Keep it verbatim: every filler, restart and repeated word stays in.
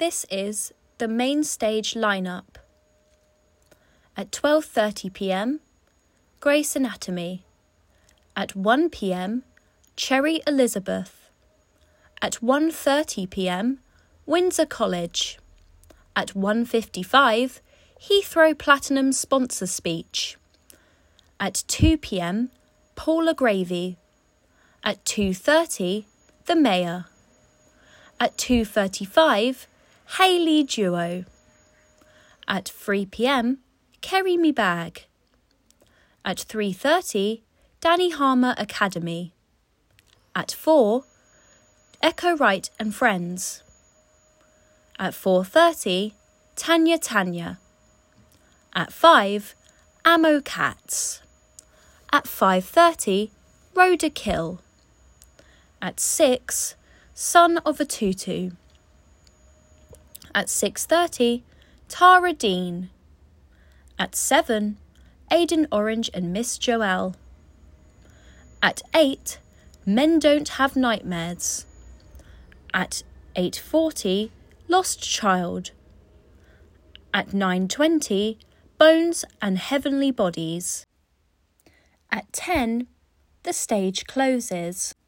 This is the main stage lineup. At twelve thirty p m, Grey's Anatomy. At one p m, Cherry Elizabeth. At one thirty p m, Windsor College. At one fifty-five, Heathrow Platinum sponsor speech. At two p m, Paula Gravy. At two thirty, The Mayor. At two thirty-five, Hayley Duo. At three p m, Kerry Me Bag. At three thirty, Danny Harmer Academy. At four, Echo Wright and Friends. At four thirty, Tanya Tanya. At five, Ammo Cats. At five thirty, Rhoda Kill. At six, Son of a Tutu. At six thirty, Tara Dean. At seven, Aidan Orange and Miss Joelle. At eight, Men Don't Have Nightmares. At eight forty, Lost Child. At nine twenty, Bones and Heavenly Bodies. At ten, the stage closes.